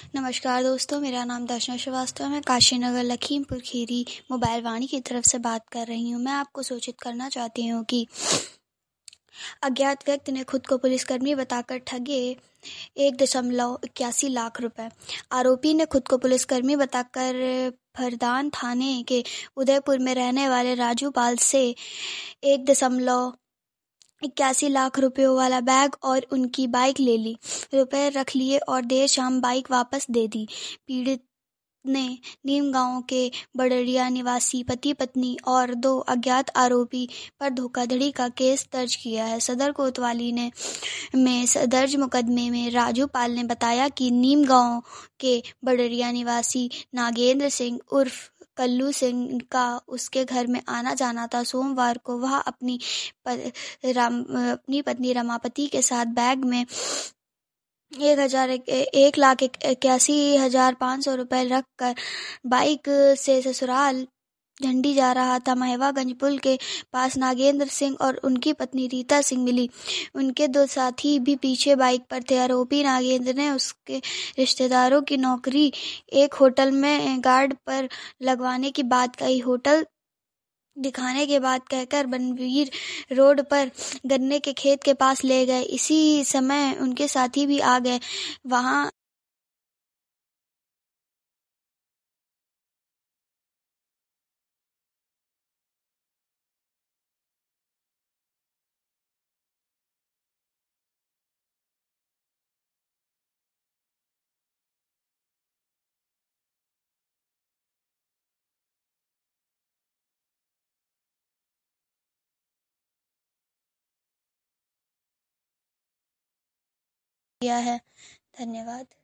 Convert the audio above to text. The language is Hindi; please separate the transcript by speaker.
Speaker 1: नमस्कार दोस्तों, मेरा नाम दर्शना श्रीवास्तव है। मैं काशीनगर लखीमपुर खीरी मोबाइल वाणी की तरफ से बात कर रही हूँ। मैं आपको सूचित करना चाहती हूँ कि अज्ञात व्यक्ति ने खुद को पुलिसकर्मी बताकर ठगे 1.81 लाख रुपए। आरोपी ने खुद को पुलिसकर्मी बताकर फरदान थाने के उदयपुर में रहने वाले राजू पाल से 1.81 लाख रुपयों वाला बैग और उनकी बाइक ले ली। रुपए रख लिए और देर शाम बाइक वापस दे दी। पीड़ित ने नीम गांव के बड़रिया निवासी पति पत्नी और 2 अज्ञात आरोपी पर धोखाधड़ी का केस दर्ज किया है। सदर कोतवाली में दर्ज मुकदमे में राजू पाल ने बताया कि नीम गांव के बड़रिया निवासी नागेंद्र सिंह उर्फ कल्लू सिंह का उसके घर में आना जाना था। सोमवार को वह अपनी पत्नी रमापति के साथ बैग में 1,81,500 रुपए रखकर बाइक से ससुराल झंडी जा रहा था। महवागंज पुल के पास नागेंद्र सिंह और उनकी पत्नी रीता सिंह मिली। उनके 2 साथी भी पीछे बाइक पर थे। आरोपी नागेंद्र ने उसके रिश्तेदारों की नौकरी एक होटल में गार्ड पर लगवाने की बात कही। होटल दिखाने के बाद कहकर बनवीर रोड पर गन्ने के खेत के पास ले गए। इसी समय उनके साथी भी आ गए। वहां किया है। धन्यवाद।